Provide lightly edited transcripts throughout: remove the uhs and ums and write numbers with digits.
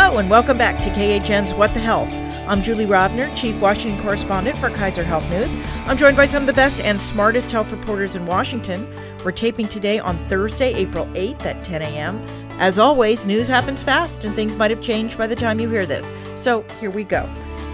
Hello and welcome back to KHN's What the Health. I'm Julie Rovner, Chief Washington Correspondent for Kaiser Health News. I'm joined by some of the best and smartest health reporters in Washington. We're taping today on Thursday, April 8th at 10 a.m. As always, news happens fast and things might have changed by the time you hear this. So here we go.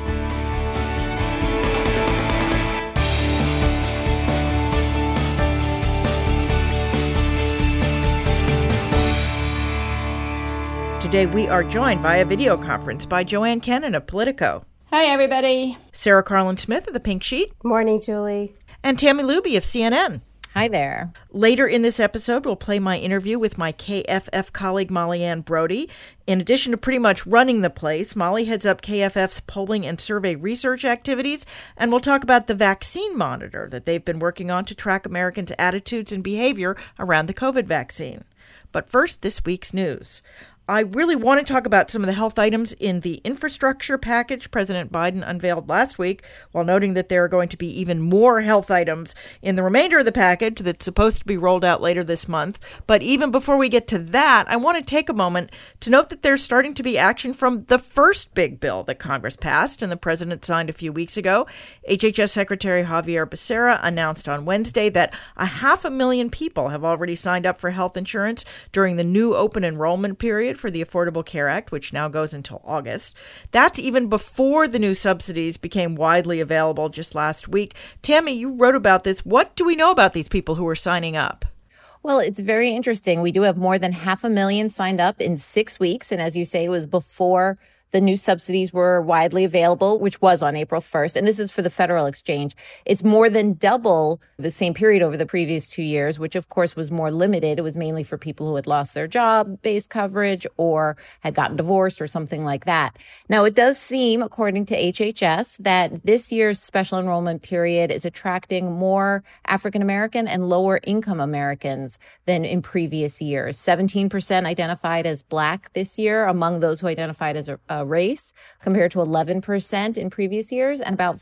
Today we are joined via video conference by Joanne Kenen of Politico. Hi, everybody. Sarah Karlin-Smith of The Pink Sheet. Morning, Julie. And Tammy Luby of CNN. Hi there. Later in this episode, we'll play my interview with my KFF colleague, Molly Ann Brody. In addition to pretty much running the place, Molly heads up KFF's polling and survey research activities, and we'll talk about the vaccine monitor that they've been working on to track Americans' attitudes and behavior around the COVID vaccine. But first, this week's news. I really want to talk about some of the health items in the infrastructure package President Biden unveiled last week, while noting that there are going to be even more health items in the remainder of the package that's supposed to be rolled out later this month. But even before we get to that, I want to take a moment to note that there's starting to be action from the first big bill that Congress passed and the president signed a few weeks ago. HHS Secretary Xavier Becerra announced on Wednesday that 500,000 people have already signed up for health insurance during the new open enrollment period for the Affordable Care Act, which now goes until August. That's even before the new subsidies became widely available just last week. Tammy, you wrote about this. What do we know about these people who are signing up? Well, it's very interesting. We do have more than 500,000 signed up in 6 weeks. And as you say, it was before the new subsidies were widely available, which was on April 1st. And this is for the federal exchange. It's more than double the same period over the previous 2 years, which, of course, was more limited. It was mainly for people who had lost their job-based coverage or had gotten divorced or something like that. Now, it does seem, according to HHS, that this year's special enrollment period is attracting more African-American and lower-income Americans than in previous years. 17% identified as Black this year among those who identified as a race, compared to 11% in previous years, and about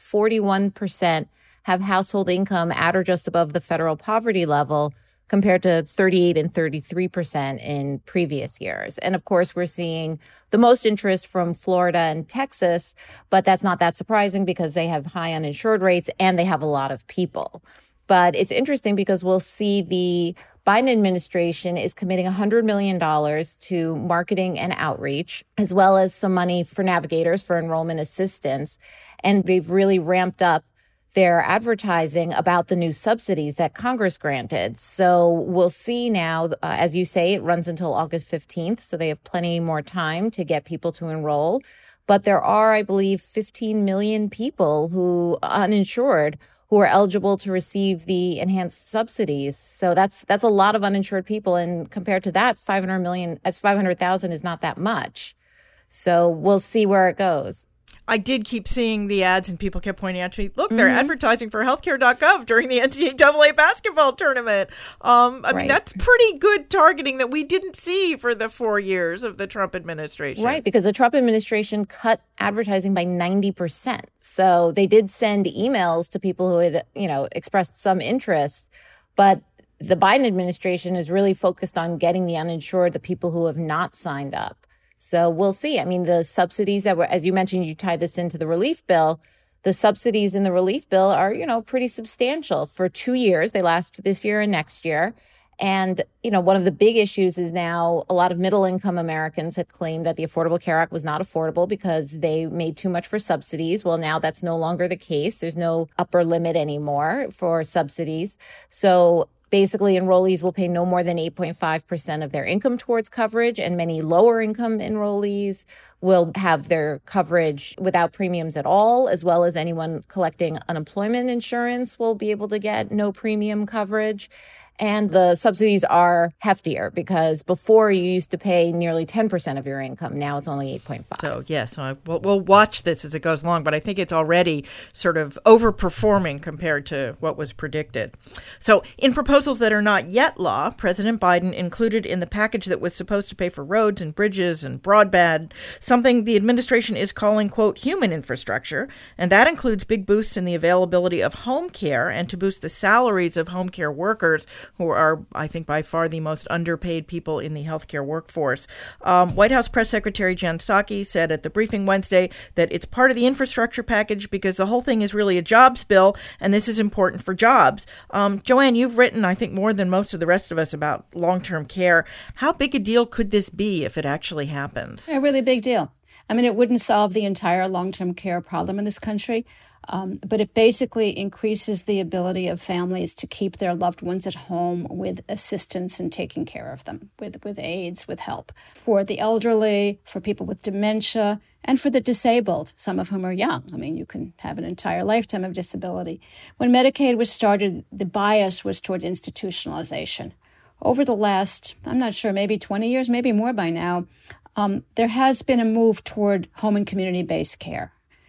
41% have household income at or just above the federal poverty level, compared to 38 and 33% in previous years. And of course, we're seeing the most interest from Florida and Texas, but that's not that surprising because they have high uninsured rates and they have a lot of people. But it's interesting because we'll see the Biden administration is committing $100 million to marketing and outreach, as well as some money for navigators for enrollment assistance. And they've really ramped up their advertising about the new subsidies that Congress granted. So we'll see now, as you say, it runs until August 15th. So they have plenty more time to get people to enroll. But there are, I believe, 15 million people who uninsured who are eligible to receive the enhanced subsidies. So that's a lot of uninsured people. And compared to that, 500,000 is not that much. So we'll see where it goes. I did keep seeing the ads and people kept pointing out to me, look, they're advertising for healthcare.gov during the NCAA basketball tournament. I mean, that's pretty good targeting that we didn't see for the 4 years of the Trump administration. Right, because the Trump administration cut advertising by 90%. So they did send emails to people who had, expressed some interest. But the Biden administration is really focused on getting the uninsured, the people who have not signed up. So we'll see. I mean, the subsidies that were, as you mentioned, you tied this into the relief bill. The subsidies in the relief bill are, pretty substantial for 2 years. They last this year and next year. And, one of the big issues is now a lot of middle income Americans had claimed that the Affordable Care Act was not affordable because they made too much for subsidies. Well, now that's no longer the case. There's no upper limit anymore for subsidies. So basically, enrollees will pay no more than 8.5% of their income towards coverage, and many lower income enrollees will have their coverage without premiums at all, as well as anyone collecting unemployment insurance will be able to get no premium coverage. And the subsidies are heftier because before you used to pay nearly 10% of your income. Now it's only 8.5%. So, yes, we'll watch this as it goes along, but I think it's already sort of overperforming compared to what was predicted. So in proposals that are not yet law, President Biden included in the package that was supposed to pay for roads and bridges and broadband something the administration is calling, quote, human infrastructure. And that includes big boosts in the availability of home care and to boost the salaries of home care workers who are, I think, by far the most underpaid people in the healthcare workforce. White House Press Secretary Jen Psaki said at the briefing Wednesday that it's part of the infrastructure package because the whole thing is really a jobs bill, and this is important for jobs. Joanne, you've written, I think, more than most of the rest of us about long-term care. How big a deal could this be if it actually happens? A really big deal. I mean, it wouldn't solve the entire long-term care problem in this country, but it basically increases the ability of families to keep their loved ones at home with assistance in taking care of them, with aids, with help. For the elderly, for people with dementia, and for the disabled, some of whom are young. I mean, you can have an entire lifetime of disability. When Medicaid was started, the bias was toward institutionalization. Over the last, I'm not sure, maybe 20 years, maybe more by now, there has been a move toward home and community-based care.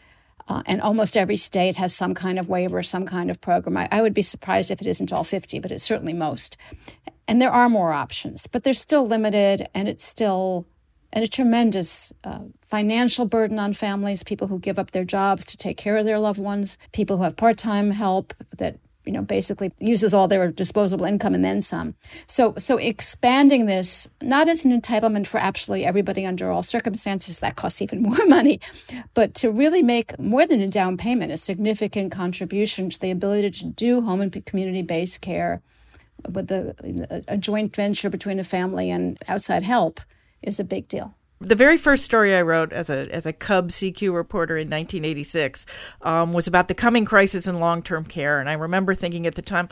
And almost every state has some kind of waiver, some kind of program. I would be surprised if it isn't all 50, but it's certainly most. And there are more options, but they're still limited, and it's still a tremendous financial burden on families, people who give up their jobs to take care of their loved ones, people who have part-time help that basically uses all their disposable income and then some. So expanding this, not as an entitlement for absolutely everybody under all circumstances, that costs even more money, but to really make more than a down payment, a significant contribution to the ability to do home and community-based care with a joint venture between a family and outside help is a big deal. The very first story I wrote as a Cub CQ reporter in 1986 was about the coming crisis in long-term care. And I remember thinking at the time,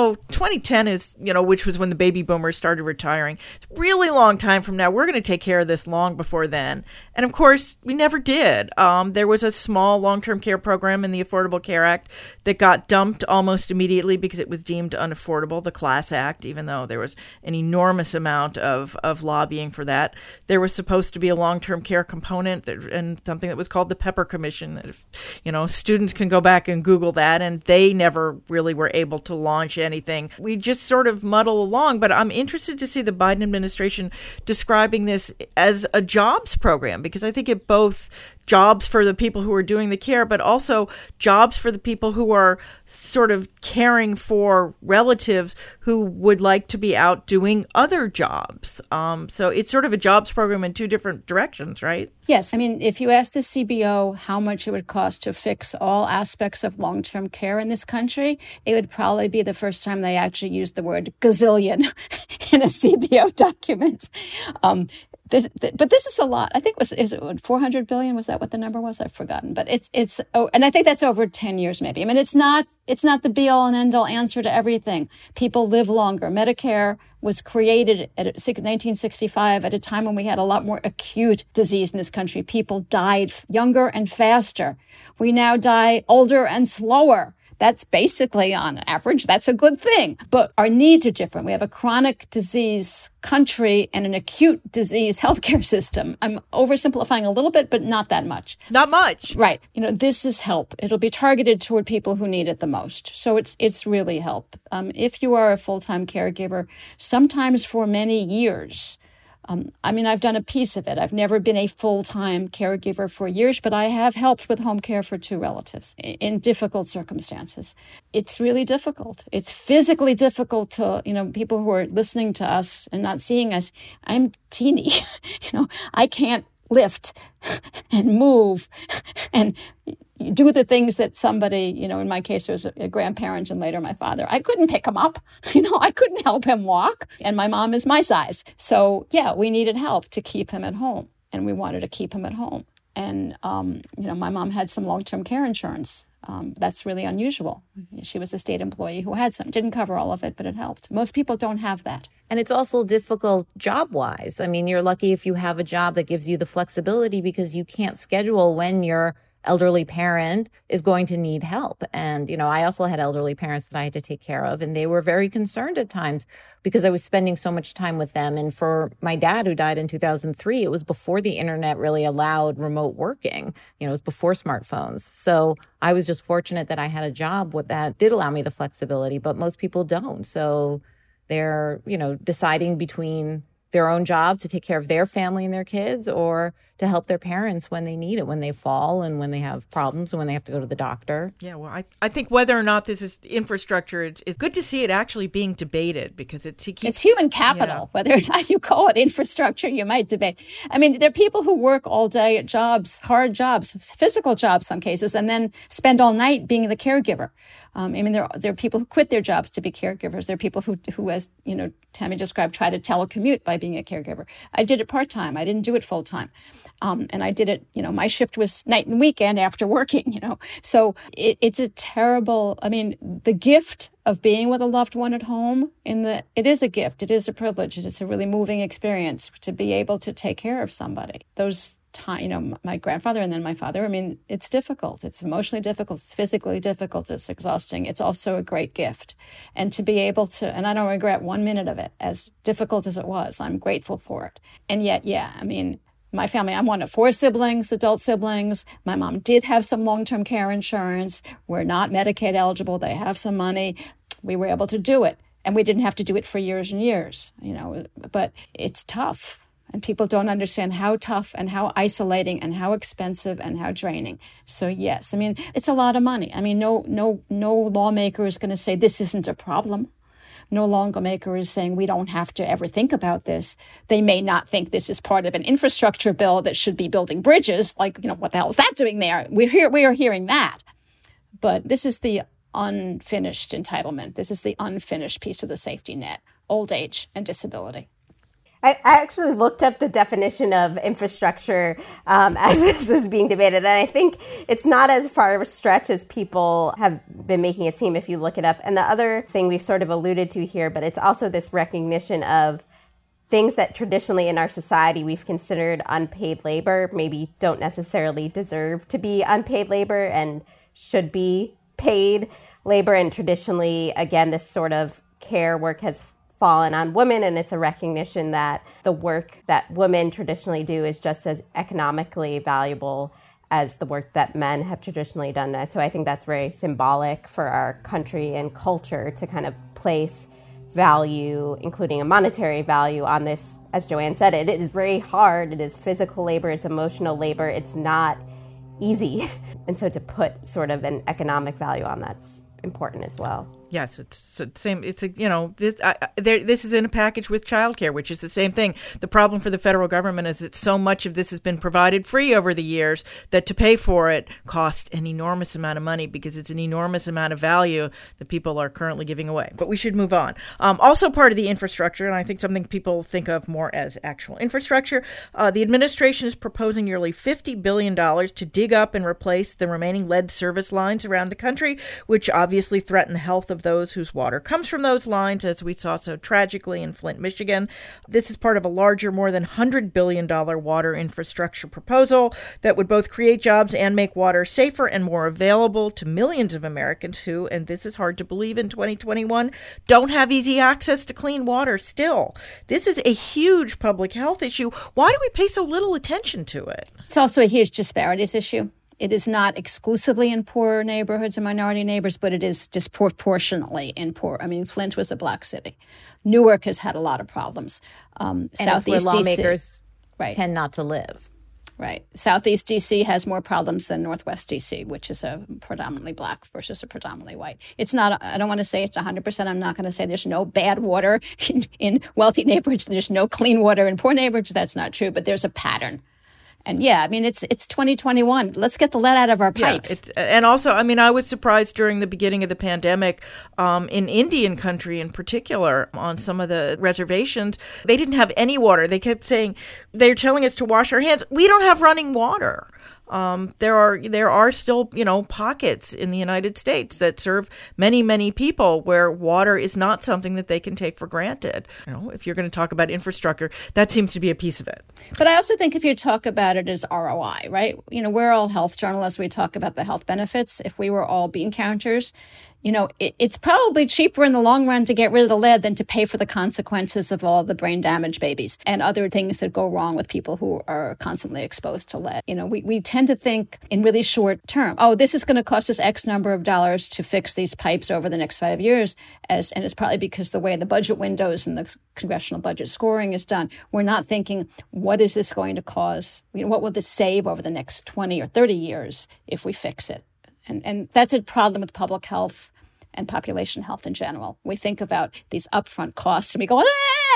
2010 is, which was when the baby boomers started retiring. It's a really long time from now. We're going to take care of this long before then. And of course, we never did. There was a small long-term care program in the Affordable Care Act that got dumped almost immediately because it was deemed unaffordable, the Class Act, even though there was an enormous amount of lobbying for that. There was supposed to be a long-term care component and something that was called the Pepper Commission. That if, students can go back and Google that, and they never really were able to launch anything. We just sort of muddle along, but I'm interested to see the Biden administration describing this as a jobs program, because I think it both jobs for the people who are doing the care, but also jobs for the people who are sort of caring for relatives who would like to be out doing other jobs. So it's sort of a jobs program in two different directions, right? Yes. I mean, if you ask the CBO how much it would cost to fix all aspects of long-term care in this country, it would probably be the first time they actually used the word gazillion in a CBO document. But this is a lot. I think is it 400 billion? Was that what the number was? I've forgotten. But and I think that's over 10 years maybe. I mean, it's not the be all and end all answer to everything. People live longer. Medicare was created at 1965 at a time when we had a lot more acute disease in this country. People died younger and faster. We now die older and slower. That's basically, on average, that's a good thing. But our needs are different. We have a chronic disease country and an acute disease healthcare system. I'm oversimplifying a little bit, but not that much. Not much. Right. This is help. It'll be targeted toward people who need it the most. So it's really help. If you are a full-time caregiver, sometimes for many years, I've done a piece of it. I've never been a full-time caregiver for years, but I have helped with home care for two relatives in difficult circumstances. It's really difficult. It's physically difficult to, people who are listening to us and not seeing us. I'm teeny, I can't lift and move and do the things that somebody, in my case, it was a grandparent and later my father. I couldn't pick him up. I couldn't help him walk. And my mom is my size. So, yeah, we needed help to keep him at home. And we wanted to keep him at home. And, my mom had some long-term care insurance. That's really unusual. She was a state employee who had some. Didn't cover all of it, but it helped. Most people don't have that. And it's also difficult job-wise. I mean, you're lucky if you have a job that gives you the flexibility because you can't schedule when your elderly parent is going to need help. And, I also had elderly parents that I had to take care of, and they were very concerned at times because I was spending so much time with them. And for my dad, who died in 2003, it was before the internet really allowed remote working. It was before smartphones. So I was just fortunate that I had a job that did allow me the flexibility, but most people don't. So they're, deciding between their own job to take care of their family and their kids, or to help their parents when they need it, when they fall and when they have problems and when they have to go to the doctor. Yeah, well, I think whether or not this is infrastructure, it's good to see it actually being debated, because it's human capital. Whether or not you call it infrastructure, you might debate. I mean, there are people who work all day at jobs, hard jobs, physical jobs, some cases, and then spend all night being the caregiver. I mean, there are people who quit their jobs to be caregivers. There are people who, as you know, Tammy described, try to telecommute by being a caregiver. I did it part-time. I didn't do it full-time. And I did it, my shift was night and weekend after working, So it's a terrible, I mean, the gift of being with a loved one at home, it is a gift. It is a privilege. It is a really moving experience to be able to take care of somebody. Those time, my grandfather and then my father, I mean, it's difficult. It's emotionally difficult. It's physically difficult. It's exhausting. It's also a great gift. And to be able to, and I don't regret 1 minute of it, as difficult as it was, I'm grateful for it. And yet, I mean, my family, I'm one of 4 siblings, adult siblings. My mom did have some long-term care insurance. We're not Medicaid eligible. They have some money. We were able to do it. And we didn't have to do it for years and years, but it's tough. And people don't understand how tough and how isolating and how expensive and how draining. So yes, I mean, it's a lot of money. I mean, no lawmaker is going to say this isn't a problem. No lawmaker is saying we don't have to ever think about this. They may not think this is part of an infrastructure bill that should be building bridges. Like, what the hell is that doing there? We are hearing that. But this is the unfinished entitlement. This is the unfinished piece of the safety net, old age and disability. I actually looked up the definition of infrastructure as this is being debated, and I think it's not as far a stretch as people have been making it seem if you look it up. And the other thing we've sort of alluded to here, but it's also this recognition of things that traditionally in our society we've considered unpaid labor, maybe don't necessarily deserve to be unpaid labor and should be paid labor. And traditionally, again, this sort of care work has fallen on women, and it's a recognition that the work that women traditionally do is just as economically valuable as the work that men have traditionally done. So I think that's very symbolic for our country and culture to kind of place value, including a monetary value, on this. As Joanne said, it is very hard. It is physical labor. It's emotional labor. It's not easy. And so to put sort of an economic value on that's important as well. Yes, it's the same. It's this is in a package with childcare, which is the same thing. The problem for the federal government is that so much of this has been provided free over the years that to pay for it costs an enormous amount of money, because it's an enormous amount of value that people are currently giving away. But we should move on. Also part of the infrastructure, and I think something people think of more as actual infrastructure, the administration is proposing nearly $50 billion to dig up and replace the remaining lead service lines around the country, which obviously threaten the health of those whose water comes from those lines, as we saw so tragically in Flint, Michigan. This is part of a larger, more than $100 billion water infrastructure proposal that would both create jobs and make water safer and more available to millions of Americans who, and this is hard to believe in 2021, don't have easy access to clean water still. This is a huge public health issue. Why do we pay so little attention to it? It's also a huge disparities issue. It is not exclusively in poor neighborhoods and minority neighbors, but it is disproportionately in poor. I mean, Flint was a black city. Newark has had a lot of problems. Southeast where lawmakers tend not to live. Right. Southeast D.C. has more problems than Northwest D.C., which is a predominantly black versus a predominantly white. It's not, I don't want to say it's 100%. I'm not going to say there's no bad water in wealthy neighborhoods. There's no clean water in poor neighborhoods. That's not true, but there's a pattern. And I mean, it's 2021. Let's get the lead out of our pipes. And also, I mean, I was surprised during the beginning of the pandemic in Indian country in particular, on some of the reservations, they didn't have any water. They kept saying, they're telling us to wash our hands. We don't have running water. There are still, pockets in the United States that serve many, many people where water is not something that they can take for granted. If you're going to talk about infrastructure, that seems to be a piece of it. But I also think if you talk about it as ROI, right? We're all health journalists. We talk about the health benefits. If we were all bean counters, it's probably cheaper in the long run to get rid of the lead than to pay for the consequences of all the brain damage babies and other things that go wrong with people who are constantly exposed to lead. We tend to think in really short term, this is going to cost us X number of dollars to fix these pipes over the next 5 years. And it's probably because the way the budget windows and the congressional budget scoring is done, we're not thinking, what is this going to cause? What will this save over the next 20 or 30 years if we fix it? And that's a problem with public health and population health in general. We think about these upfront costs and we go,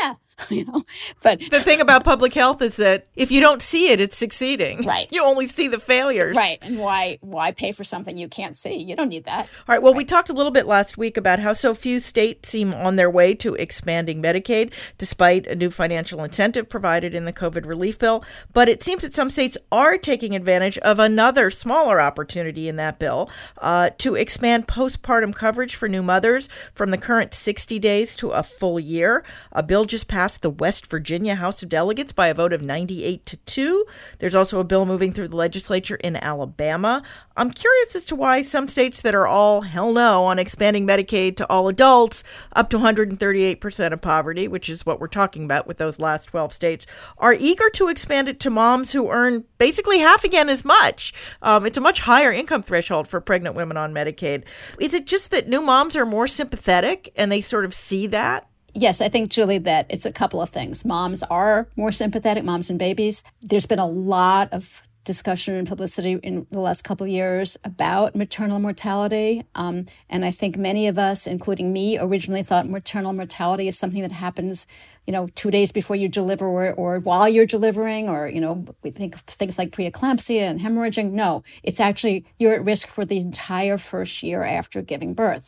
but the thing about public health is that if you don't see it, it's succeeding. Right. You only see the failures. Right. And why pay for something you can't see? You don't need that. All right. Well, we talked a little bit last week about how so few states seem on their way to expanding Medicaid, despite a new financial incentive provided in the COVID relief bill. But it seems that some states are taking advantage of another smaller opportunity in that bill to expand postpartum coverage for new mothers from the current 60 days to a full year. A bill just passed the West Virginia House of Delegates by a vote of 98-2. There's also a bill moving through the legislature in Alabama. I'm curious as to why some states that are all hell no on expanding Medicaid to all adults up to 138% of poverty, which is what we're talking about with those last 12 states, are eager to expand it to moms who earn basically half again as much. It's a much higher income threshold for pregnant women on Medicaid. Is it just that new moms are more sympathetic and they sort of see that? Yes, I think, Julie, that it's a couple of things. Moms are more sympathetic, moms and babies. There's been a lot of discussion and publicity in the last couple of years about maternal mortality. And I think many of us, including me, originally thought maternal mortality is something that happens 2 days before you deliver or while you're delivering, or, we think of things like preeclampsia and hemorrhaging. No, it's actually you're at risk for the entire first year after giving birth.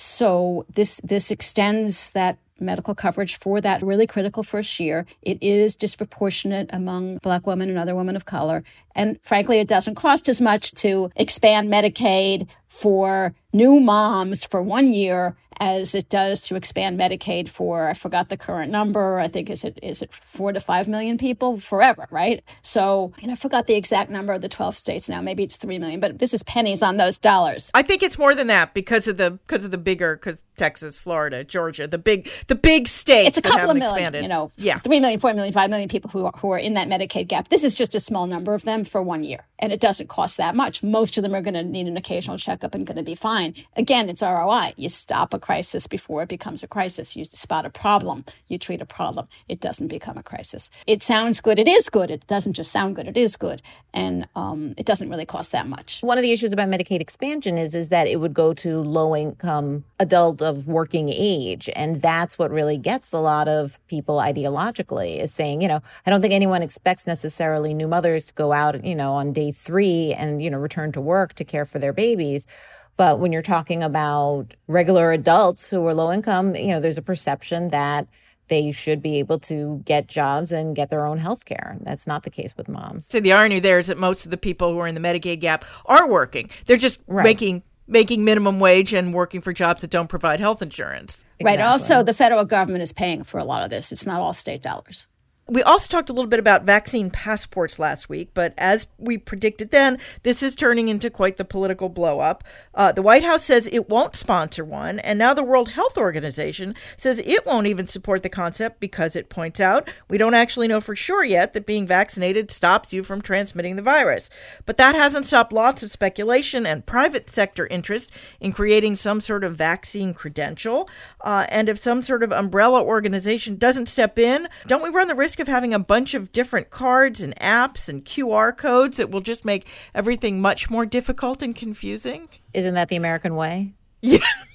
So this extends that medical coverage for that really critical first year. It is disproportionate among Black women and other women of color. And frankly, it doesn't cost as much to expand Medicaid for new moms for 1 year as it does to expand Medicaid for, I forgot the current number, I think is it 4 to 5 million people forever, right? So, I forgot the exact number of the 12 states now. Maybe it's 3 million, but this is pennies on those dollars. I think it's more than that because of the bigger, because Texas, Florida, Georgia, the big states. It's a couple of million, expanded. 3 million, 4 million, 5 million people who are in that Medicaid gap. This is just a small number of them for 1 year. And it doesn't cost that much. Most of them are going to need an occasional checkup and going to be fine. Again, it's ROI. You stop a crisis before it becomes a crisis. You spot a problem. You treat a problem. It doesn't become a crisis. It sounds good. It is good. It doesn't just sound good. It is good. And it doesn't really cost that much. One of the issues about Medicaid expansion is that it would go to low-income adult of working age. And that's what really gets a lot of people ideologically is saying, I don't think anyone expects necessarily new mothers to go out, on day 3 and, return to work to care for their babies. But when you're talking about regular adults who are low income, there's a perception that they should be able to get jobs and get their own health care. That's not the case with moms. So the irony there is that most of the people who are in the Medicaid gap are working. They're just making minimum wage and working for jobs that don't provide health insurance. Right. Exactly. Also, the federal government is paying for a lot of this. It's not all state dollars. We also talked a little bit about vaccine passports last week, but as we predicted then, this is turning into quite the political blow-up. The White House says it won't sponsor one, and now the World Health Organization says it won't even support the concept because it points out we don't actually know for sure yet that being vaccinated stops you from transmitting the virus. But that hasn't stopped lots of speculation and private sector interest in creating some sort of vaccine credential. And if some sort of umbrella organization doesn't step in, don't we run the risk of having a bunch of different cards and apps and QR codes that will just make everything much more difficult and confusing? Isn't that the American way? Yeah.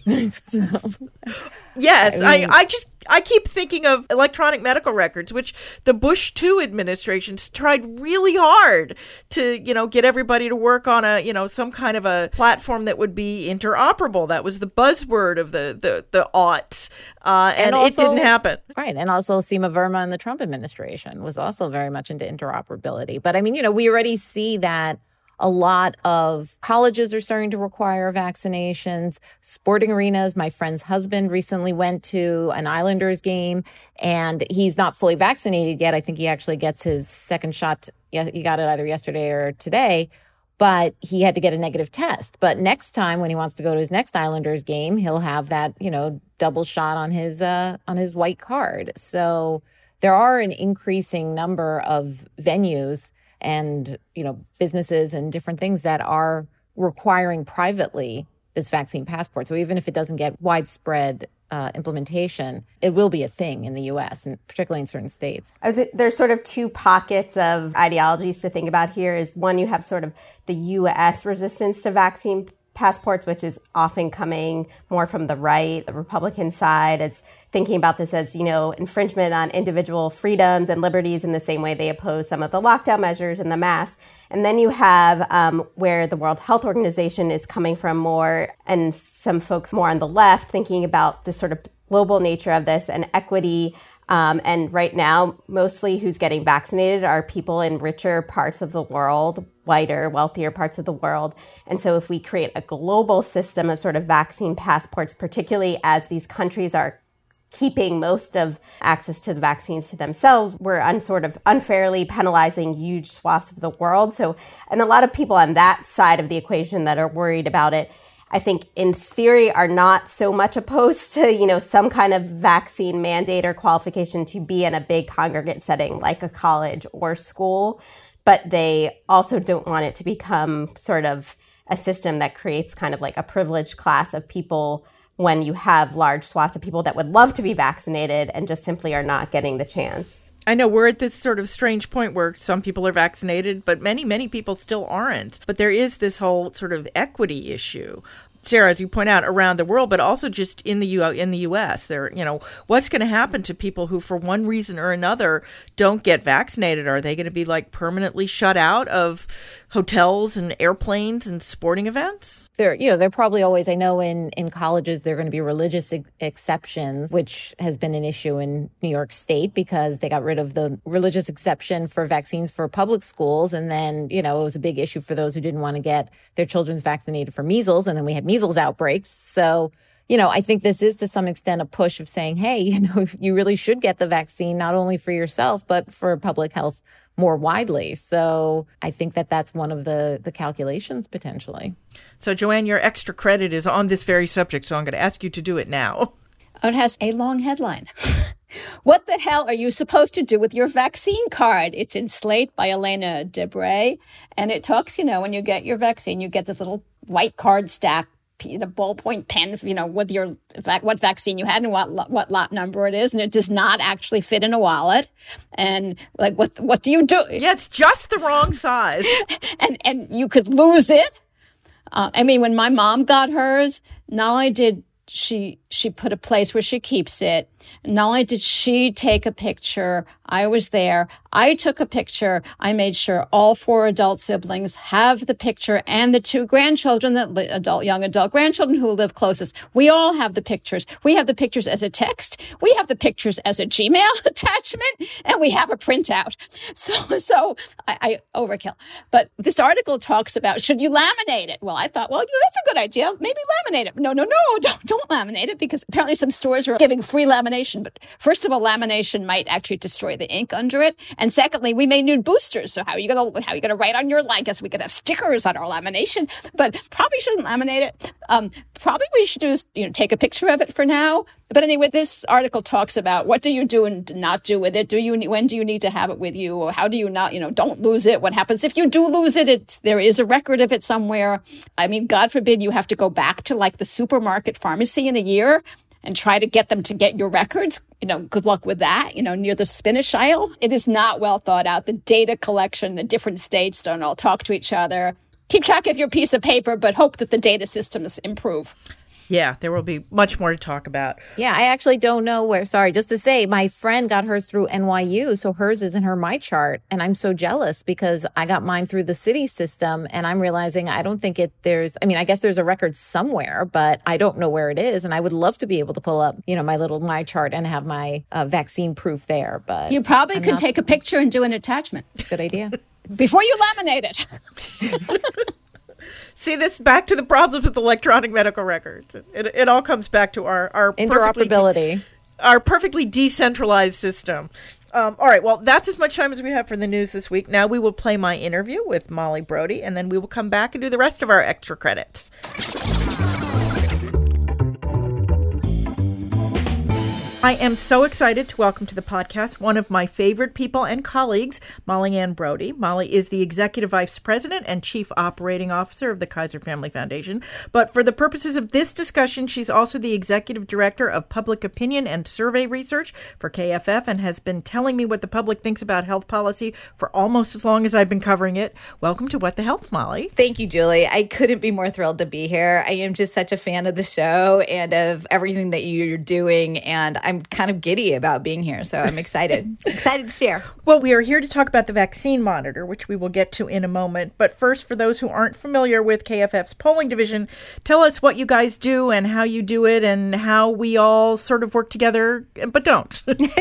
Yes. I keep thinking of electronic medical records, which the Bush II administration tried really hard to, get everybody to work on some kind of a platform that would be interoperable. That was the buzzword of the aughts. And also, it didn't happen. Right. And also Seema Verma in the Trump administration was also very much into interoperability. But we already see that a lot of colleges are starting to require vaccinations. Sporting arenas. My friend's husband recently went to an Islanders game, and he's not fully vaccinated yet. I think he actually gets his second shot. He got it either yesterday or today. but he had to get a negative test. But next time when he wants to go to his next Islanders game, he'll have that, double shot on his white card. So there are an increasing number of venues and, businesses and different things that are requiring privately this vaccine passport. So even if it doesn't get widespread implementation, it will be a thing in the U.S., and particularly in certain states. There's sort of two pockets of ideologies to think about here. Is one, you have sort of the U.S. resistance to vaccine passports, which is often coming more from the right. The Republican side is thinking about this as, infringement on individual freedoms and liberties in the same way they oppose some of the lockdown measures and the masks. And then you have where the World Health Organization is coming from more, and some folks more on the left thinking about the sort of global nature of this and equity. And right now, mostly who's getting vaccinated are people in richer parts of the world, whiter, wealthier parts of the world. And so if we create a global system of sort of vaccine passports, particularly as these countries are keeping most of access to the vaccines to themselves, we're sort of unfairly penalizing huge swaths of the world. So, and a lot of people on that side of the equation that are worried about it, I think in theory are not so much opposed to, some kind of vaccine mandate or qualification to be in a big congregate setting like a college or school. But they also don't want it to become sort of a system that creates kind of like a privileged class of people when you have large swaths of people that would love to be vaccinated and just simply are not getting the chance. I know we're at this sort of strange point where some people are vaccinated, but many, many people still aren't. But there is this whole sort of equity issue, Sarah, as you point out, around the world, but also just in the U.S. There, what's going to happen to people who, for one reason or another, don't get vaccinated? Are they going to be like permanently shut out of hotels and airplanes and sporting events? They're probably always, I know in colleges, there are going to be religious exceptions, which has been an issue in New York State because they got rid of the religious exception for vaccines for public schools. And then, it was a big issue for those who didn't want to get their children vaccinated for measles. And then we had measles outbreaks. So, I think this is to some extent a push of saying, hey, you really should get the vaccine, not only for yourself, but for public health more widely. So I think that's one of the calculations potentially. So Joanne, your extra credit is on this very subject, so I'm going to ask you to do it now. Oh, it has a long headline. What the hell are you supposed to do with your vaccine card? It's in Slate by Elena Debray. And it talks, when you get your vaccine, you get this little white card stack, a ballpoint pen, with your what vaccine you had and what lot number it is, and it does not actually fit in a wallet. And like, what do you do? Yeah, it's just the wrong size, and you could lose it. When my mom got hers, not only did she put a place where she keeps it, not only did she take a picture, I was there. I took a picture. I made sure all 4 adult siblings have the picture and the 2 grandchildren, young adult grandchildren who live closest. We all have the pictures. We have the pictures as a text. We have the pictures as a Gmail attachment, and we have a printout. So I overkill. But this article talks about, should you laminate it? Well, I thought, that's a good idea. Maybe laminate it. No, don't laminate it, because apparently some stores are giving free lamination. But first of all, lamination might actually destroy the ink under it. And secondly, we may need boosters. So how are you gonna write on your, I guess we could have stickers on our lamination, but probably shouldn't laminate it. Probably we should just, take a picture of it for now. But anyway, this article talks about what do you do and not do with it? When do you need to have it with you? Or how do you not, don't lose it? What happens if you do lose it? There is a record of it somewhere. God forbid you have to go back to like the supermarket pharmacy in a year and try to get them to get your records. Good luck with that, near the spinach aisle. It is not well thought out. The data collection, the different states don't all talk to each other. Keep track of your piece of paper, but hope that the data systems improve. Yeah, there will be much more to talk about. Yeah, I actually don't know where. Sorry, just to say, my friend got hers through NYU, so hers is in her MyChart, and I'm so jealous because I got mine through the city system, and I'm realizing I don't think I guess there's a record somewhere, but I don't know where it is, and I would love to be able to pull up, my little MyChart and have my vaccine proof there, but you probably could take a picture and do an attachment. Good idea. Before you laminate it. See, this back to the problems with electronic medical records. It all comes back to our interoperability. our perfectly decentralized system. All right, well, that's as much time as we have for the news this week. Now we will play my interview with Molly Brody, and then we will come back and do the rest of our extra credits. I am so excited to welcome to the podcast one of my favorite people and colleagues, Molly Ann Brody. Molly is the Executive Vice President and Chief Operating Officer of the Kaiser Family Foundation. But for the purposes of this discussion, she's also the Executive Director of Public Opinion and Survey Research for KFF and has been telling me what the public thinks about health policy for almost as long as I've been covering it. Welcome to What the Health, Molly. Thank you, Julie. I couldn't be more thrilled to be here. I am just such a fan of the show and of everything that you're doing, and I'm kind of giddy about being here, so I'm excited. Excited to share. Well, we are here to talk about the vaccine monitor, which we will get to in a moment. But first, for those who aren't familiar with KFF's polling division, tell us what you guys do and how you do it and how we all sort of work together, but don't.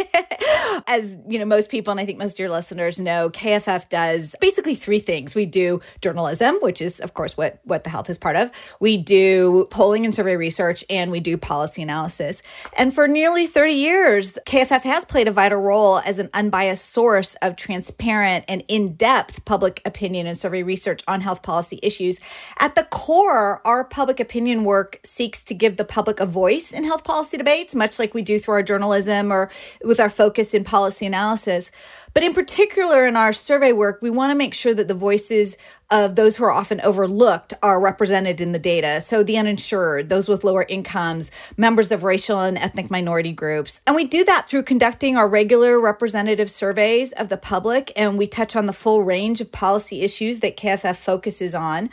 As you know, most people, and I think most of your listeners know, KFF does basically three things. We do journalism, which is, of course, what the health is part of. We do polling and survey research, and we do policy analysis. And for nearly 30 years, KFF has played a vital role as an unbiased source of transparent and in-depth public opinion and survey research on health policy issues. At the core, our public opinion work seeks to give the public a voice in health policy debates, much like we do through our journalism or with our focus in policy analysis. But in particular, in our survey work, we want to make sure that the voices of those who are often overlooked are represented in the data. So the uninsured, those with lower incomes, members of racial and ethnic minority groups. And we do that through conducting our regular representative surveys of the public, and we touch on the full range of policy issues that KFF focuses on.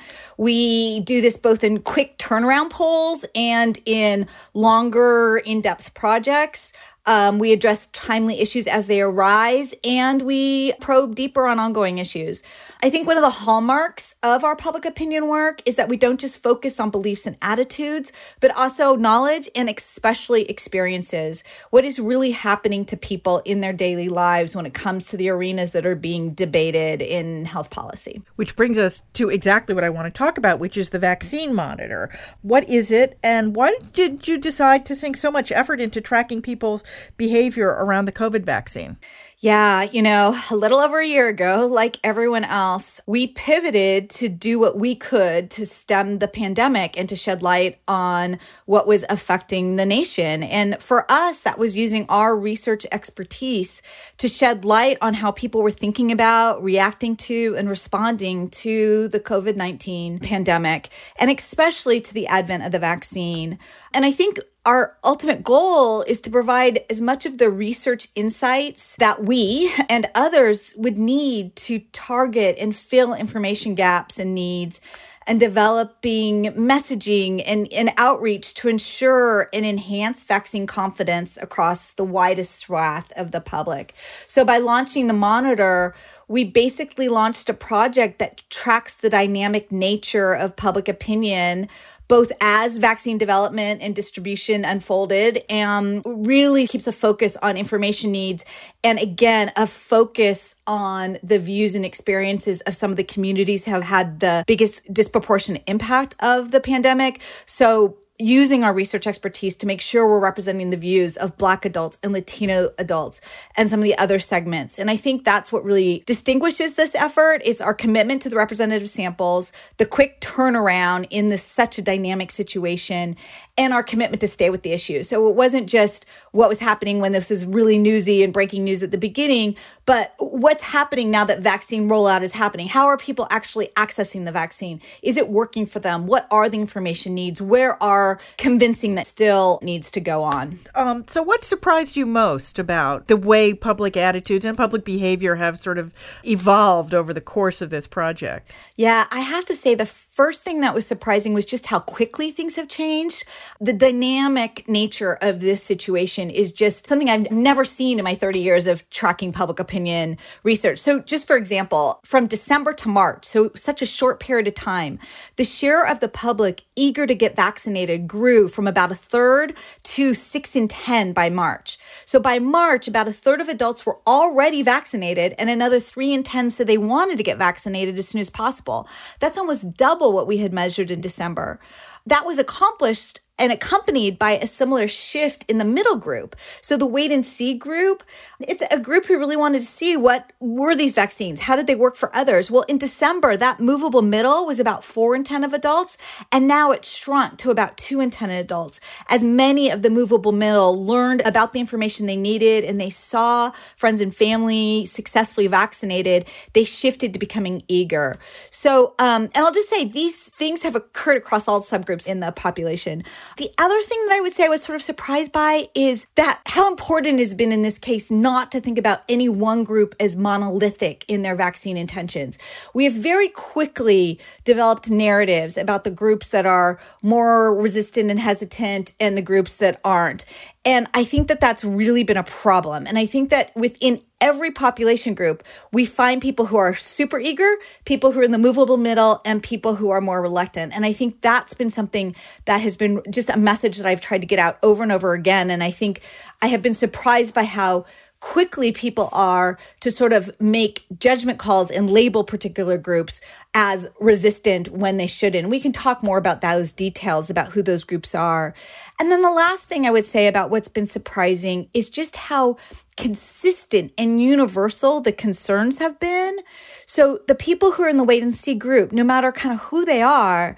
We do this both in quick turnaround polls and in longer, in-depth projects. We address timely issues as they arise, and we probe deeper on ongoing issues. I think one of the hallmarks of our public opinion work is that we don't just focus on beliefs and attitudes, but also knowledge and especially experiences. What is really happening to people in their daily lives when it comes to the arenas that are being debated in health policy. Which brings us to exactly what I want to talk about, which is the vaccine monitor. What is it, and why did you decide to sink so much effort into tracking people's behavior around the COVID vaccine? Yeah, a little over a year ago, like everyone else, we pivoted to do what we could to stem the pandemic and to shed light on what was affecting the nation. And for us, that was using our research expertise to shed light on how people were thinking about, reacting to, and responding to the COVID-19 pandemic, and especially to the advent of the vaccine. And I think our ultimate goal is to provide as much of the research insights that we and others would need to target and fill information gaps and needs, and developing messaging and outreach to ensure and enhance vaccine confidence across the widest swath of the public. So by launching the monitor, we basically launched a project that tracks the dynamic nature of public opinion, both as vaccine development and distribution unfolded, and really keeps a focus on information needs. And again, a focus on the views and experiences of some of the communities who have had the biggest disproportionate impact of the pandemic. So using our research expertise to make sure we're representing the views of Black adults and Latino adults and some of the other segments. And I think that's what really distinguishes this effort is our commitment to the representative samples, the quick turnaround in such a dynamic situation, and our commitment to stay with the issue. So it wasn't just what was happening when this was really newsy and breaking news at the beginning, but what's happening now that vaccine rollout is happening? How are people actually accessing the vaccine? Is it working for them? What are the information needs? Where are convincing that still needs to go on? So what surprised you most about the way public attitudes and public behavior have sort of evolved over the course of this project? Yeah, I have to say the first thing that was surprising was just how quickly things have changed. The dynamic nature of this situation is just something I've never seen in my 30 years of tracking public opinion research. So just for example, from December to March, so such a short period of time, the share of the public eager to get vaccinated grew from about 1/3 to 6 in 10 by March. So by March, about 1/3 of adults were already vaccinated and another 3 in 10 said they wanted to get vaccinated as soon as possible. That's almost double what we had measured in December. That was accomplished and accompanied by a similar shift in the middle group. So the wait and see group, it's a group who really wanted to see what were these vaccines? How did they work for others? Well, in December, that movable middle was about 4 in 10 of adults, and now it's shrunk to about 2 in 10 adults, as many of the movable middle learned about the information they needed and they saw friends and family successfully vaccinated. They shifted to becoming eager. So, and I'll just say these things have occurred across all subgroups in the population. The other thing that I would say I was sort of surprised by is that how important it has been in this case not to think about any one group as monolithic in their vaccine intentions. We have very quickly developed narratives about the groups that are more resistant and hesitant and the groups that aren't. And I think that that's really been a problem. And I think that within every population group, we find people who are super eager, people who are in the movable middle, and people who are more reluctant. And I think that's been something that has been just a message that I've tried to get out over and over again. And I think I have been surprised by how quickly people are to sort of make judgment calls and label particular groups as resistant when they shouldn't. We can talk more about those details about who those groups are. And then the last thing I would say about what's been surprising is just how consistent and universal the concerns have been. So the people who are in the wait and see group, no matter kind of who they are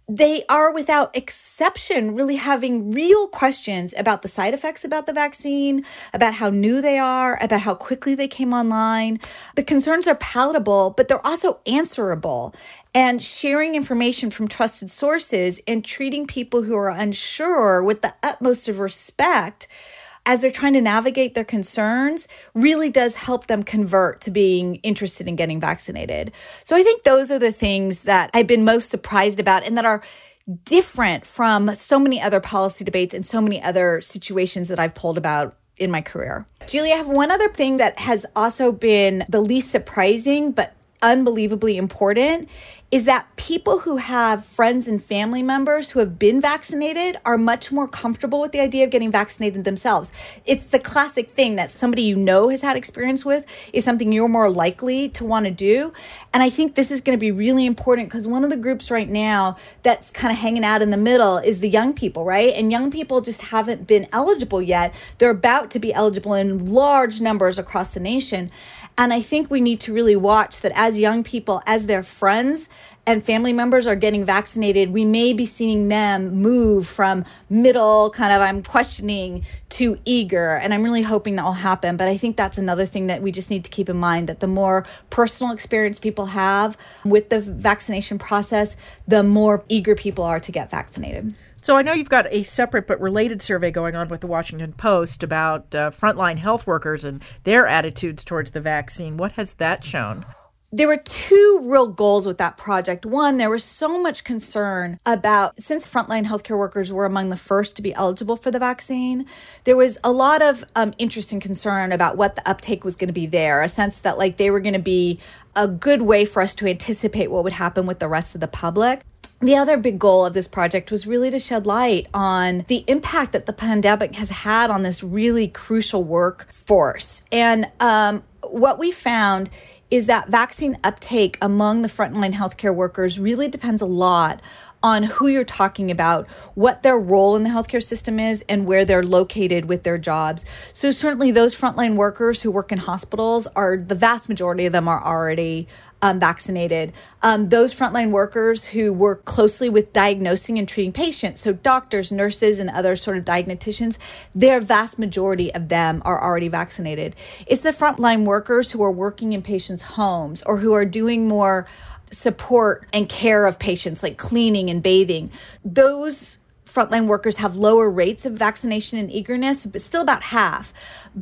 without exception really having real questions about the side effects about the vaccine, about how new they are, about how quickly they came online. The concerns are palatable, but they're also answerable. And sharing information from trusted sources and treating people who are unsure with the utmost of respect as they're trying to navigate their concerns really does help them convert to being interested in getting vaccinated. So I think those are the things that I've been most surprised about and that are different from so many other policy debates and so many other situations that I've polled about in my career. Julie, I have one other thing that has also been the least surprising, but unbelievably important, is that people who have friends and family members who have been vaccinated are much more comfortable with the idea of getting vaccinated themselves. It's the classic thing that somebody you know has had experience with is something you're more likely to want to do. And I think this is going to be really important because one of the groups right now that's kind of hanging out in the middle is the young people, right? And young people just haven't been eligible yet. They're about to be eligible in large numbers across the nation. And I think we need to really watch that as young people, as their friends and family members are getting vaccinated, we may be seeing them move from middle, kind of I'm questioning, to eager. And I'm really hoping that will happen. But I think that's another thing that we just need to keep in mind, that the more personal experience people have with the vaccination process, the more eager people are to get vaccinated. So I know you've got a separate but related survey going on with the Washington Post about frontline health workers and their attitudes towards the vaccine. What has that shown? There were two real goals with that project. One, there was so much concern about, since frontline healthcare workers were among the first to be eligible for the vaccine, there was a lot of interest and concern about what the uptake was going to be there, a sense that like they were going to be a good way for us to anticipate what would happen with the rest of the public. The other big goal of this project was really to shed light on the impact that the pandemic has had on this really crucial workforce. And what we found is that vaccine uptake among the frontline healthcare workers really depends a lot on who you're talking about, what their role in the healthcare system is, and where they're located with their jobs. So certainly those frontline workers who work in hospitals, the vast majority of them are already vaccinated. Those frontline workers who work closely with diagnosing and treating patients, so doctors, nurses, and other sort of diagnosticians, their vast majority of them are already vaccinated. It's the frontline workers who are working in patients' homes or who are doing more support and care of patients, like cleaning and bathing. Those frontline workers have lower rates of vaccination and eagerness, but still about half.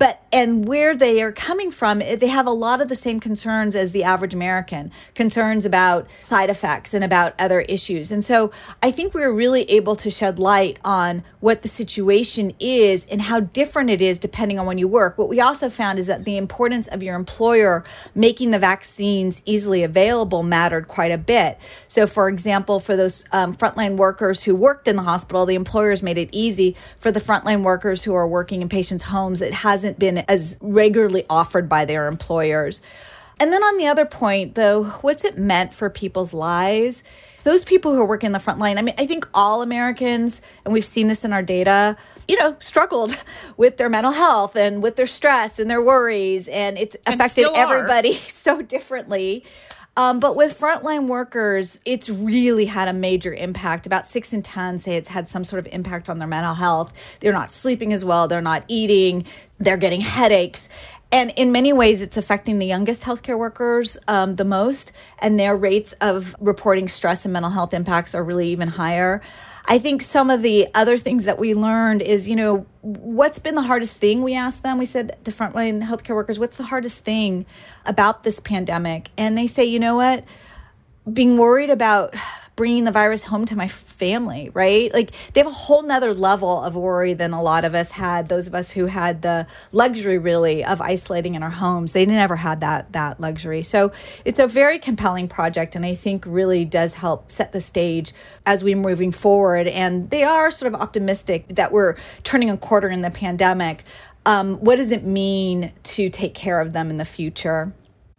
And where they are coming from, they have a lot of the same concerns as the average American, concerns about side effects and about other issues. And so I think we're really able to shed light on what the situation is and how different it is depending on when you work. What we also found is that the importance of your employer making the vaccines easily available mattered quite a bit. So for example, for those frontline workers who worked in the hospital, the employers made it easy. For the frontline workers who are working in patients' homes, it hasn't been as regularly offered by their employers. And then on the other point, though, what's it meant for people's lives? Those people who are working in the front line, I mean, I think all Americans, and we've seen this in our data, struggled with their mental health and with their stress and their worries, and it's affected everybody so differently. But with frontline workers, it's really had a major impact. About 6 in 10 say it's had some sort of impact on their mental health. They're not sleeping as well. They're not eating. They're getting headaches. And in many ways, it's affecting the youngest healthcare workers the most, and their rates of reporting stress and mental health impacts are really even higher. I think some of the other things that we learned is, what's been the hardest thing? We asked them, we said to frontline healthcare workers, what's the hardest thing about this pandemic? And they say, you know what? Being worried about bringing the virus home to my family, right? Like they have a whole nother level of worry than a lot of us had. Those of us who had the luxury really of isolating in our homes, they never had that luxury. So it's a very compelling project, and I think really does help set the stage as we're moving forward. And they are sort of optimistic that we're turning a quarter in the pandemic. What does it mean to take care of them in the future?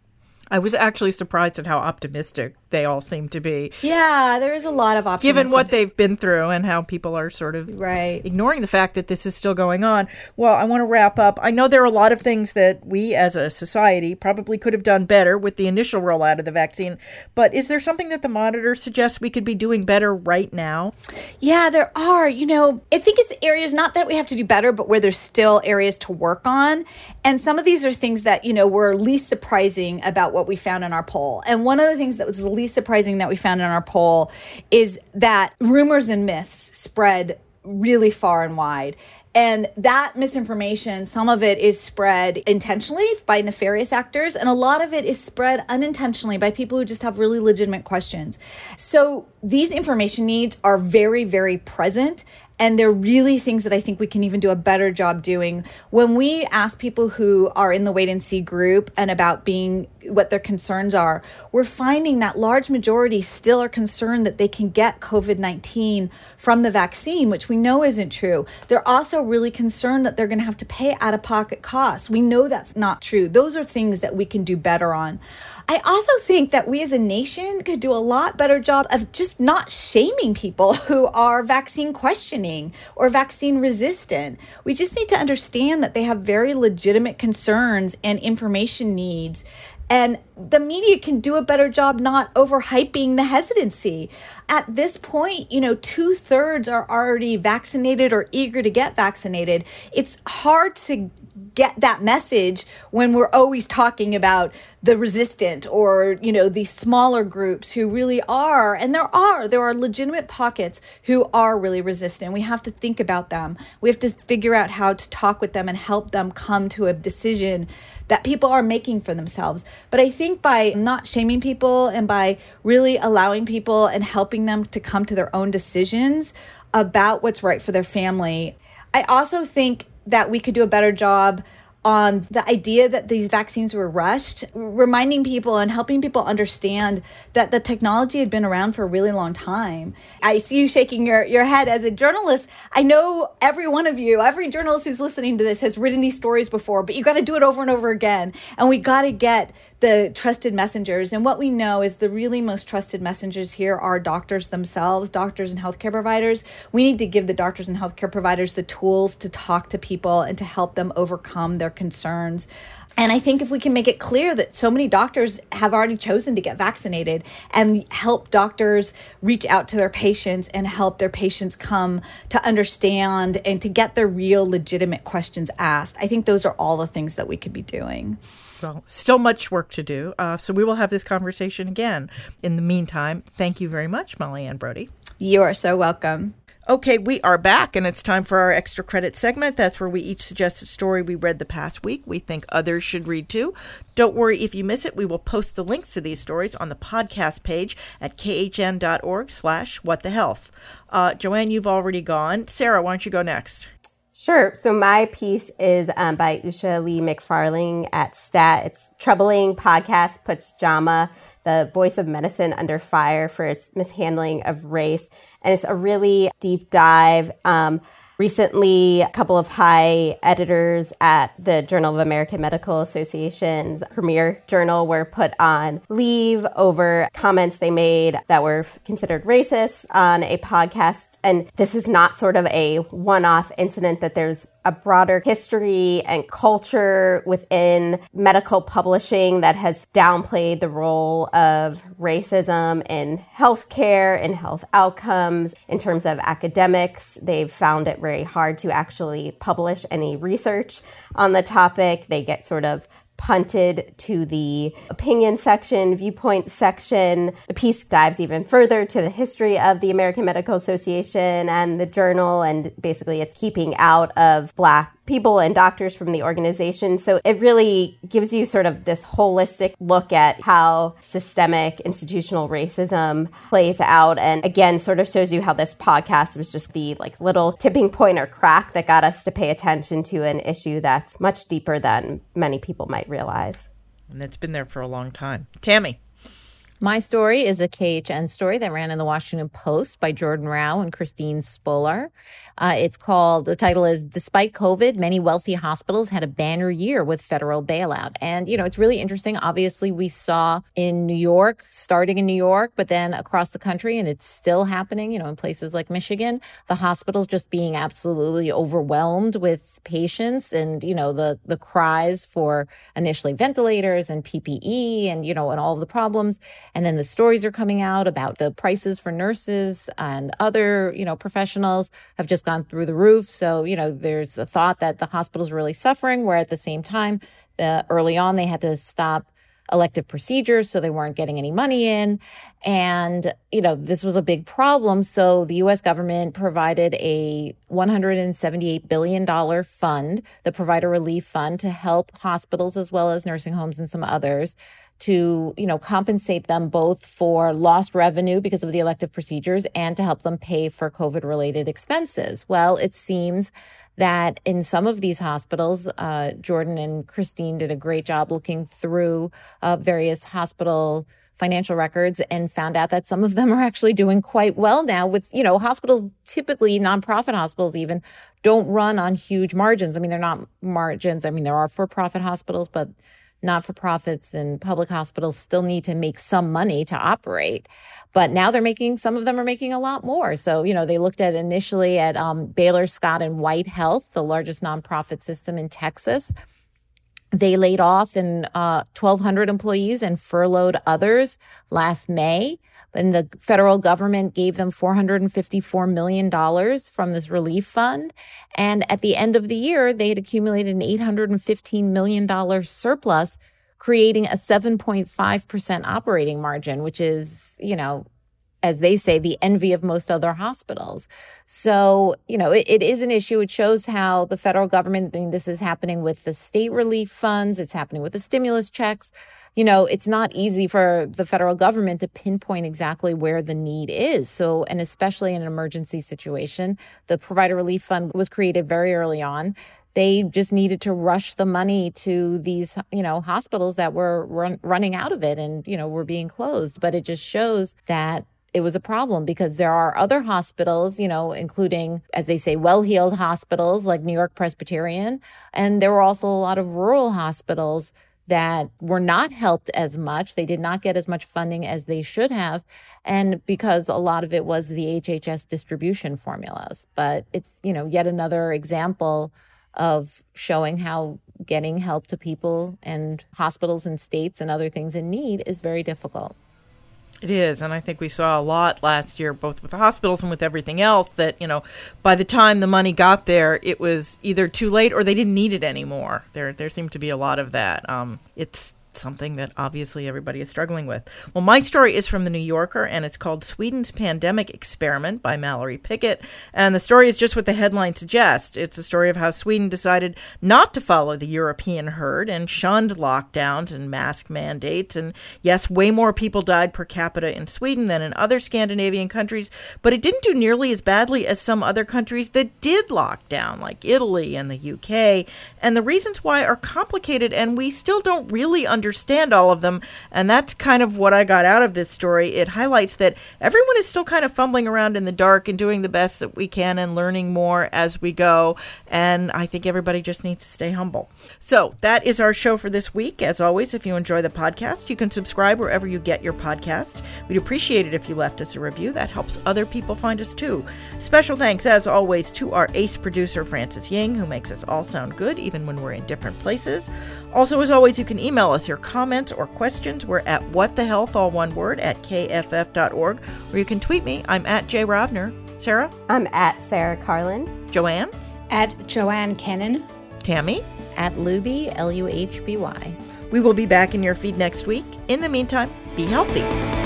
I was actually surprised at how optimistic they all seem to be. Yeah, there is a lot of optimism. Given what they've been through and how people are sort of ignoring the fact that this is still going on. Well, I want to wrap up. I know there are a lot of things that we as a society probably could have done better with the initial rollout of the vaccine, but is there something that the Monitor suggests we could be doing better right now? Yeah, there are. I think it's areas, not that we have to do better, but where there's still areas to work on. And some of these are things that, were least surprising about what we found in our poll. And one of the things that was the least surprising that we found in our poll is that rumors and myths spread really far and wide. And that misinformation, some of it is spread intentionally by nefarious actors, and a lot of it is spread unintentionally by people who just have really legitimate questions. So these information needs are very, very present. And they're really things that I think we can even do a better job doing. When we ask people who are in the wait and see group and about what their concerns are, we're finding that large majority still are concerned that they can get COVID-19 from the vaccine, which we know isn't true. They're also really concerned that they're going to have to pay out-of-pocket costs. We know that's not true. Those are things that we can do better on. I also think that we as a nation could do a lot better job of just not shaming people who are vaccine questioning or vaccine resistant. We just need to understand that they have very legitimate concerns and information needs. And the media can do a better job not overhyping the hesitancy. At this point, 2/3 are already vaccinated or eager to get vaccinated. It's hard to get that message when we're always talking about the resistant or, these smaller groups who really are, and there are legitimate pockets who are really resistant. We have to think about them. We have to figure out how to talk with them and help them come to a decision that people are making for themselves. But I think by not shaming people and by really allowing people and helping them to come to their own decisions about what's right for their family, I also think that we could do a better job on the idea that these vaccines were rushed, reminding people and helping people understand that the technology had been around for a really long time. I see you shaking your head as a journalist. I know every one of you, every journalist who's listening to this has written these stories before, but you got to do it over and over again. And we got to get the trusted messengers. And what we know is the really most trusted messengers here are doctors themselves, doctors and healthcare providers. We need to give the doctors and healthcare providers the tools to talk to people and to help them overcome their concerns. And I think if we can make it clear that so many doctors have already chosen to get vaccinated and help doctors reach out to their patients and help their patients come to understand and to get their real legitimate questions asked, I think those are all the things that we could be doing. Well, still much work to do. So we will have this conversation again. In the meantime, thank you very much, Molly Ann Brodie. You are so welcome. Okay, we are back, and it's time for our extra credit segment. That's where we each suggest a story we read the past week we think others should read too. Don't worry if you miss it. We will post the links to these stories on the podcast page at khn.org/whatthehealth. Joanne, you've already gone. Sarah, why don't you go next? Sure. So my piece is by Usha Lee McFarling at STAT. It's Troubling Podcast Puts JAMA, the voice of medicine, under fire for its mishandling of race. And it's a really deep dive. Recently, a couple of high editors at the Journal of American Medical Association's premier journal were put on leave over comments they made that were considered racist on a podcast. And this is not sort of a one-off incident, that there's a broader history and culture within medical publishing that has downplayed the role of racism in healthcare and health outcomes. In terms of academics, they've found it very hard to actually publish any research on the topic. They get sort of punted to the opinion section, viewpoint section. The piece dives even further to the history of the American Medical Association and the journal, and basically it's keeping out of Black people and doctors from the organization. So it really gives you sort of this holistic look at how systemic institutional racism plays out. And again, sort of shows you how this podcast was just the little tipping point or crack that got us to pay attention to an issue that's much deeper than many people might realize. And it's been there for a long time. Tammy. My story is a KHN story that ran in the Washington Post by Jordan Rao and Christine Spolar. The title is Despite COVID, Many Wealthy Hospitals Had a Banner Year with Federal Bailout. And, it's really interesting. Obviously, we saw in New York, starting in New York, but then across the country, and it's still happening, in places like Michigan, the hospitals just being absolutely overwhelmed with patients and, the cries for initially ventilators and PPE and, and all of the problems. And then the stories are coming out about the prices for nurses and other, professionals have just gone through the roof. So, there's a thought that the hospitals are really suffering, where at the same time, early on, they had to stop elective procedures, so they weren't getting any money in. And, this was a big problem. So the U.S. government provided a $178 billion fund, the Provider Relief Fund, to help hospitals as well as nursing homes and some others to, compensate them both for lost revenue because of the elective procedures and to help them pay for COVID-related expenses. Well, it seems that in some of these hospitals, Jordan and Christine did a great job looking through various hospital financial records and found out that some of them are actually doing quite well now with, hospitals, typically nonprofit hospitals even, don't run on huge margins. I mean, they're not margins. I mean, there are for-profit hospitals, but not-for-profits and public hospitals still need to make some money to operate. But now some of them are making a lot more. So, they looked at initially at Baylor Scott and White Health, the largest nonprofit system in Texas. They laid off 1,200 employees and furloughed others last May. And the federal government gave them $454 million from this relief fund. And at the end of the year, they had accumulated an $815 million surplus, creating a 7.5% operating margin, which is, as they say, the envy of most other hospitals. So, it is an issue. It shows how the federal government, this is happening with the state relief funds. It's happening with the stimulus checks. It's not easy for the federal government to pinpoint exactly where the need is. So, and especially in an emergency situation, the Provider Relief Fund was created very early on. They just needed to rush the money to these, hospitals that were running out of it and, were being closed. But it just shows that it was a problem because there are other hospitals, including, as they say, well-heeled hospitals like New York Presbyterian. And there were also a lot of rural hospitals that were not helped as much. They did not get as much funding as they should have. And because a lot of it was the HHS distribution formulas. But it's, yet another example of showing how getting help to people and hospitals and states and other things in need is very difficult. It is, and I think we saw a lot last year, both with the hospitals and with everything else, that, by the time the money got there, it was either too late or they didn't need it anymore. There seemed to be a lot of that. It's something that obviously everybody is struggling with. Well, my story is from The New Yorker, and it's called Sweden's Pandemic Experiment by Mallory Pickett. And the story is just what the headline suggests. It's a story of how Sweden decided not to follow the European herd and shunned lockdowns and mask mandates. And yes, way more people died per capita in Sweden than in other Scandinavian countries, but it didn't do nearly as badly as some other countries that did lock down, like Italy and the UK. And the reasons why are complicated, and we still don't really understand understand all of them. And that's kind of what I got out of this story. It highlights that everyone is still kind of fumbling around in the dark and doing the best that we can and learning more as we go. And I think everybody just needs to stay humble. So that is our show for this week. As always, if you enjoy the podcast, you can subscribe wherever you get your podcast. We'd appreciate it if you left us a review. That helps other people find us too. Special thanks, as always, to our ace producer, Francis Ying, who makes us all sound good, even when we're in different places. Also, as always, you can email us your comments or questions. We're at whatthehealth, all one word, at kff.org, or you can tweet me. I'm at Jay Rovner. Sarah? I'm at Sarah Carlin. Joanne? At Joanne Kennan. Tammy? At Luby, Luhby. We will be back in your feed next week. In the meantime, be healthy.